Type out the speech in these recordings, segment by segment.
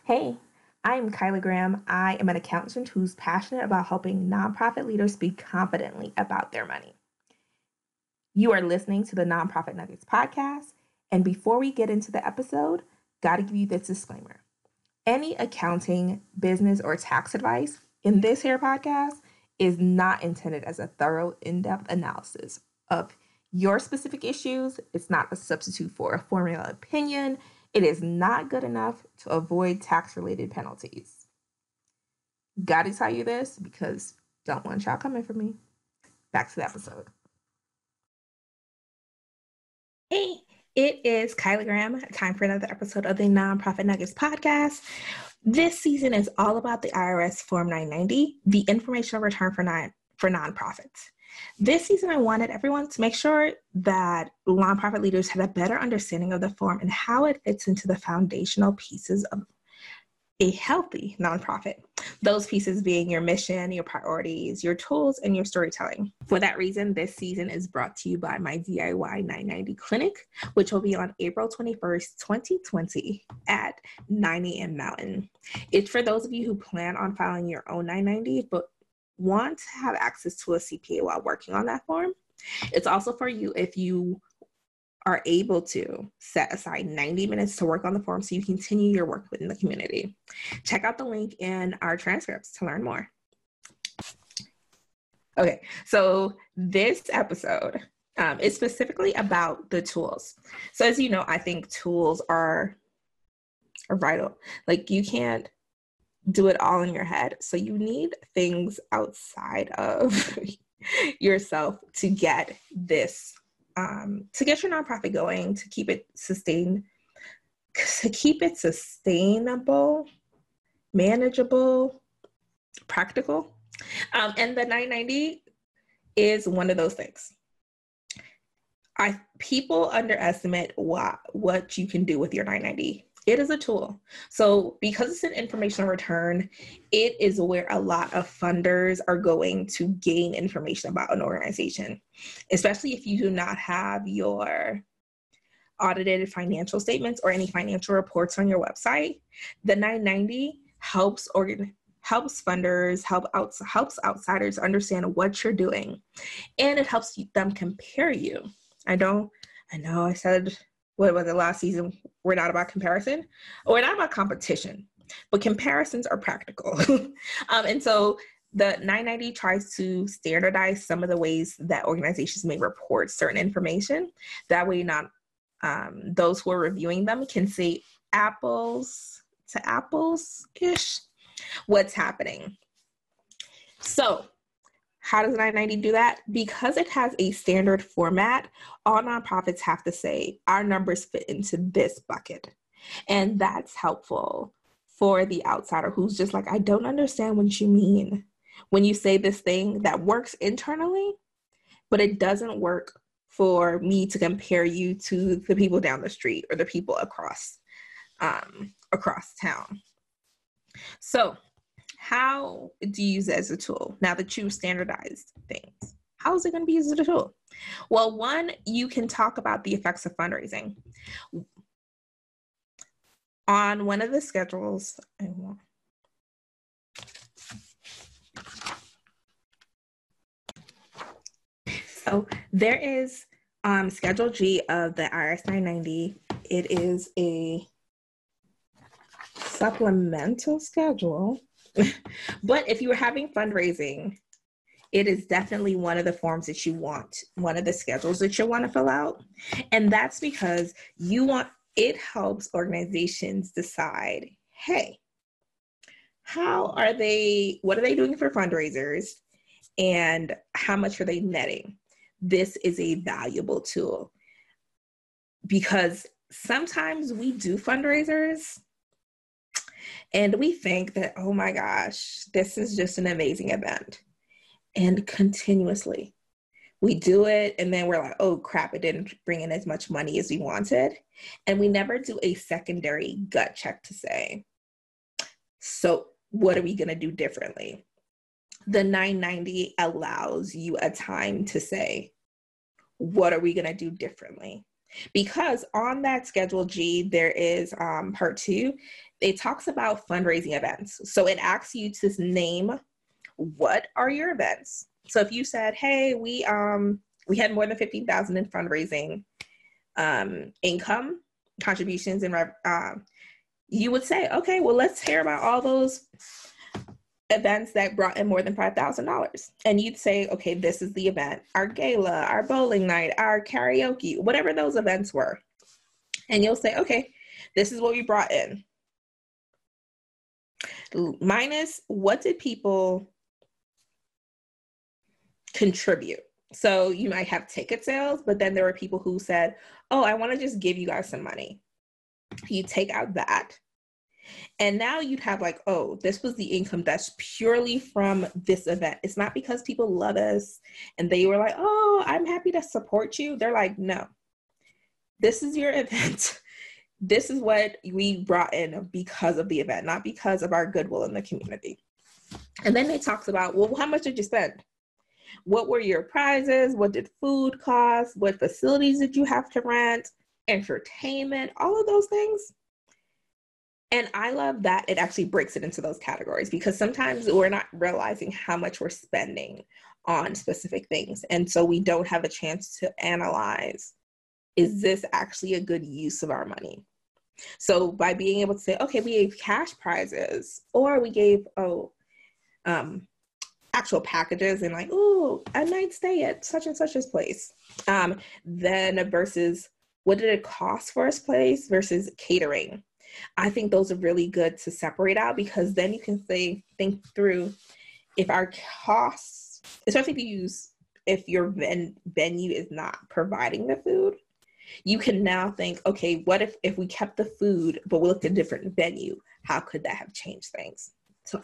Hey, I'm Kyla Graham. I am an accountant who's passionate about helping nonprofit leaders speak confidently about their money. You are listening to the Nonprofit Nuggets podcast. And before we get into the episode, gotta give you this disclaimer. Any accounting, business, or tax advice in this here podcast is not intended as a thorough, in-depth analysis of your specific issues. It's not a substitute for a formula opinion. It is not good enough to avoid tax-related penalties. Gotta tell you this because don't want y'all coming for me. Back to the episode. Hey, it is Kyla Graham. Time for another episode of the Nonprofit Nuggets podcast. This season is all about the IRS Form 990, the informational return for nonprofits. This season, I wanted everyone to make sure that nonprofit leaders had a better understanding of the form and how it fits into the foundational pieces of a healthy nonprofit. Those pieces being your mission, your priorities, your tools, and your storytelling. For that reason, this season is brought to you by my DIY 990 clinic, which will be on April 21st, 2020 at 9 a.m. Mountain. It's for those of you who plan on filing your own 990, but want to have access to a CPA while working on that form. It's also for you if you are able to set aside 90 minutes to work on the form so you continue your work within the community. Check out the link in our transcripts to learn more. Okay, so this episode is specifically about the tools. So as you know, I think tools are vital. Like you can't do it all in your head. So you need things outside of yourself to get this to get your nonprofit going, to keep it sustainable, manageable, practical. And the 990 is one of those things. People underestimate what you can do with your 990. It is a tool. So because it's an informational return, it is where a lot of funders are going to gain information about an organization, especially if you do not have your audited financial statements or any financial reports on your website. The 990 helps funders, helps outsiders understand what you're doing, and it helps them compare you. I know I said, what was it last season? We're not about comparison, or we're not about competition, but comparisons are practical. And so the 990 tries to standardize some of the ways that organizations may report certain information. That way, not those who are reviewing them can see apples to apples-ish what's happening. So how does 990 do that? Because it has a standard format, all nonprofits have to say, our numbers fit into this bucket. And that's helpful for the outsider who's just like, I don't understand what you mean when you say this thing that works internally, but it doesn't work for me to compare you to the people down the street or the people across town. So how do you use it as a tool? Now that you've standardized things, how is it going to be used as a tool? Well, one, you can talk about the effects of fundraising. On one of the schedules, so there is Schedule G of the IRS 990. It is a supplemental schedule. But if you were having fundraising, it is definitely one of the forms that you want, one of the schedules that you want to fill out. And that's because it helps organizations decide, hey, what are they doing for fundraisers and how much are they netting? This is a valuable tool because sometimes we do fundraisers and we think that, oh my gosh, this is just an amazing event. And continuously we do it. And then we're like, oh crap, it didn't bring in as much money as we wanted. And we never do a secondary gut check to say, so what are we going to do differently? The 990 allows you a time to say, what are we going to do differently? Because on that Schedule G, there is part 2. It talks about fundraising events. So it asks you to name what are your events. So if you said, hey, we had more than 15,000 in fundraising income contributions, and you would say, okay, well, let's hear about all those events that brought in more than $5,000. And you'd say, okay, this is the event, our gala, our bowling night, our karaoke, whatever those events were. And you'll say, okay, this is what we brought in. Minus what did people contribute? So you might have ticket sales, but then there were people who said, oh, I want to just give you guys some money. You take out that. And now you'd have like, oh, this was the income that's purely from this event. It's not because people love us and they were like, oh, I'm happy to support you. They're like, no, this is your event. This is what we brought in because of the event, not because of our goodwill in the community. And then it talks about, well, how much did you spend? What were your prizes? What did food cost? What facilities did you have to rent? Entertainment, all of those things. And I love that it actually breaks it into those categories, because sometimes we're not realizing how much we're spending on specific things. And so we don't have a chance to analyze, is this actually a good use of our money? So by being able to say, okay, we gave cash prizes, or we gave, actual packages and like, oh, a night stay at such and such a place. Then versus what did it cost for this place versus catering. I think those are really good to separate out, because then you can think through if our costs, especially if your venue is not providing the food, you can now think, okay, what if we kept the food, but we looked at a different venue? How could that have changed things? So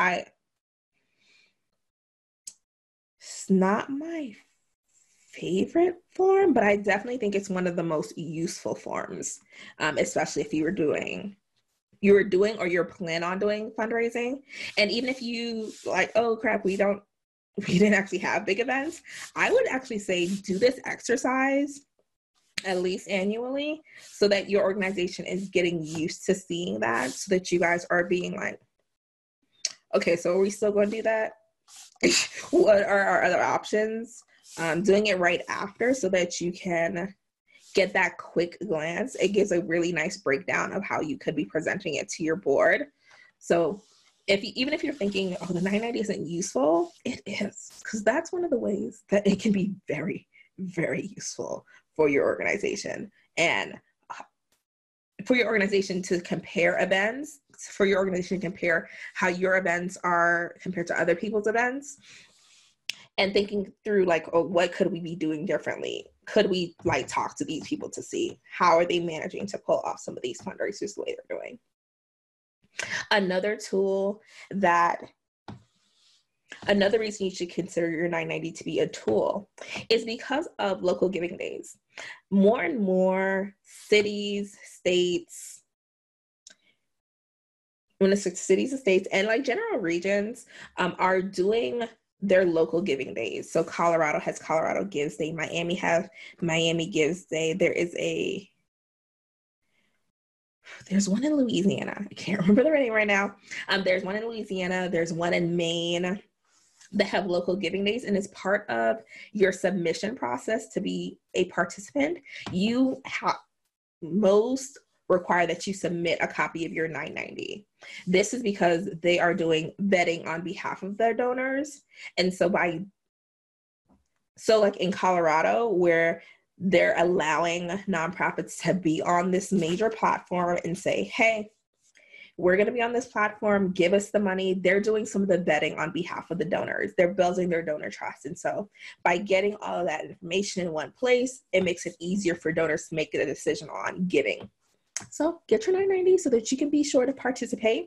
it's not my favorite form, but I definitely think it's one of the most useful forms, especially if you were doing or you're planning on doing fundraising. And even if you like, oh crap, we didn't actually have big events, I would actually say do this exercise at least annually, so that your organization is getting used to seeing that, so that you guys are being like, okay, so are we still going to do that? What are our other options? Doing it right after, so that you can get that quick glance. It gives a really nice breakdown of how you could be presenting it to your board. So even if you're thinking, oh, the 990 isn't useful, it is, because that's one of the ways that it can be very, very useful for your organization. And for your organization to compare events, for your organization to compare how your events are compared to other people's events, and thinking through like, oh, what could we be doing differently? Could we like talk to these people to see how are they managing to pull off some of these fundraisers the way they're doing? Another reason you should consider your 990 to be a tool is because of local giving days. More and more cities, states, and like general regions are doing their local giving days. So Colorado has Colorado Gives Day. Miami has Miami Gives Day. There's one in Louisiana. I can't remember the name right now. There's one in Louisiana. There's one in Maine that have local giving days. And as part of your submission process to be a participant, most require that you submit a copy of your 990. This is because they are doing vetting on behalf of their donors. And so like in Colorado, where they're allowing nonprofits to be on this major platform and say, hey, we're going to be on this platform, give us the money. They're doing some of the vetting on behalf of the donors. They're building their donor trust. And so by getting all of that information in one place, it makes it easier for donors to make a decision on giving. So get your 990 so that you can be sure to participate.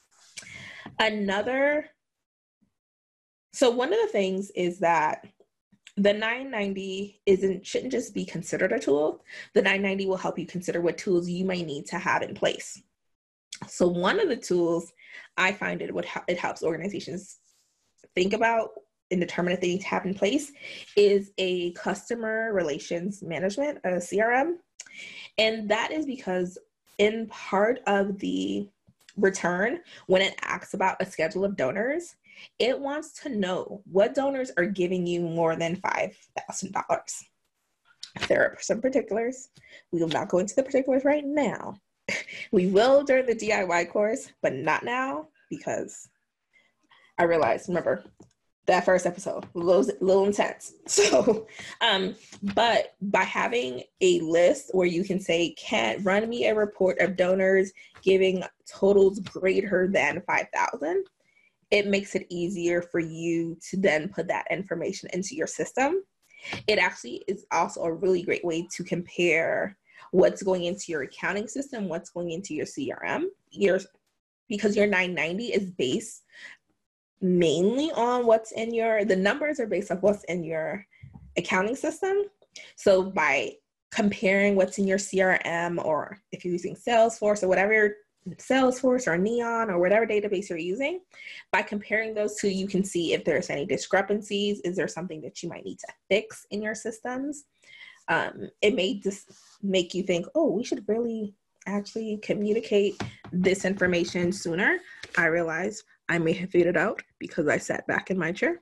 So one of the things is that the 990 shouldn't just be considered a tool. The 990 will help you consider what tools you may need to have in place. So one of the tools I find it helps organizations think about and determine if they need to have in place is a customer relations management, a CRM. And that is because in part of the return, when it asks about a schedule of donors, it wants to know what donors are giving you more than $5,000. There are some particulars. We will not go into the particulars right now. We will during the DIY course, but not now, because I realized, remember, that first episode, a little intense. So, but by having a list where you can say, run me a report of donors giving totals greater than 5,000, it makes it easier for you to then put that information into your system. It actually is also a really great way to compare what's going into your accounting system, what's going into your CRM, because your 990 is based mainly on the numbers are based off what's in your accounting system. So by comparing what's in your CRM, or if you're using Salesforce or whatever, Salesforce or Neon or whatever database you're using, by comparing those two, you can see if there's any discrepancies. Is there something that you might need to fix in your systems? It may just make you think, oh, we should really actually communicate this information sooner. I realize I may have faded out because I sat back in my chair.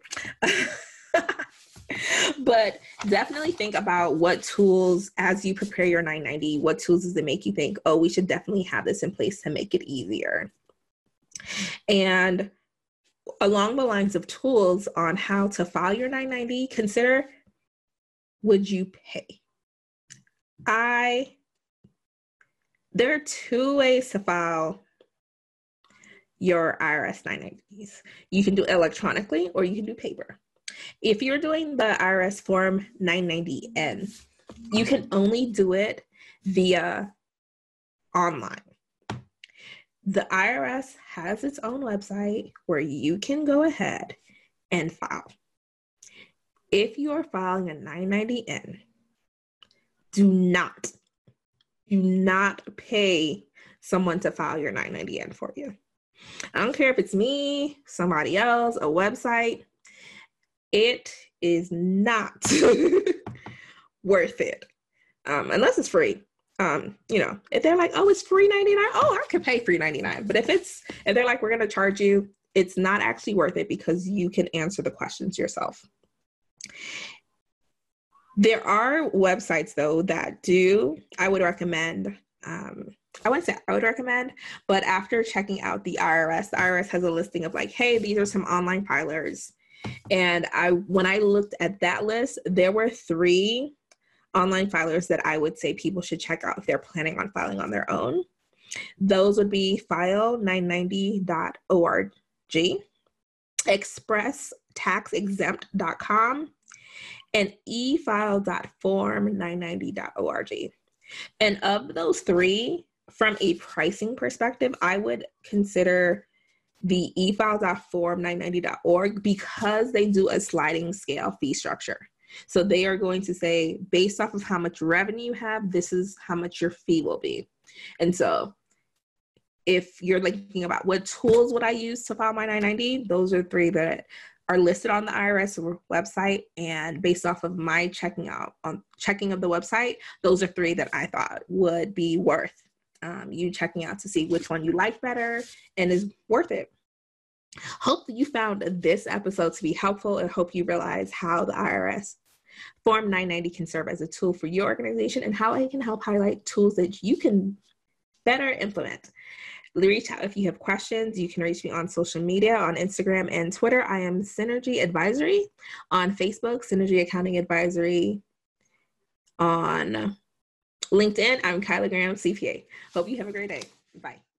But definitely think about what tools, as you prepare your 990, what tools does it make you think, oh, we should definitely have this in place to make it easier. And along the lines of tools on how to file your 990, consider, would you pay? There are two ways to file your IRS 990s. You can do it electronically or you can do paper. If you're doing the IRS Form 990N, you can only do it via online. The IRS has its own website where you can go ahead and file. If you are filing a 990N, do not pay someone to file your 990N for you. I don't care if it's me, somebody else, a website. It is not worth it, unless it's free. If they're like, oh, it's $3.99, oh, I could pay $3.99. But if they're like, we're going to charge you, it's not actually worth it because you can answer the questions yourself. There are websites though that I would recommend. I wouldn't say I would recommend, but after checking out the IRS has a listing of like, hey, these are some online filers. And when I looked at that list, there were 3 online filers that I would say people should check out if they're planning on filing on their own. Those would be file990.org, expresstaxexempt.com, and efile.form990.org. And of those 3, from a pricing perspective, I would consider the efile.form990.org because they do a sliding scale fee structure. So they are going to say, based off of how much revenue you have, this is how much your fee will be. And so if you're thinking about what tools would I use to file my 990, those are 3 that are listed on the IRS website. And based off of my checking of the website, those are 3 that I thought would be worth you checking out to see which one you like better and is worth it. Hope that you found this episode to be helpful, and hope you realize how the IRS Form 990 can serve as a tool for your organization and how it can help highlight tools that you can better implement. Reach out if you have questions. You can reach me on social media, on Instagram and Twitter. I am Synergy Advisory. On Facebook, Synergy Accounting Advisory. On LinkedIn, I'm Kyla Graham, CPA. Hope you have a great day. Bye.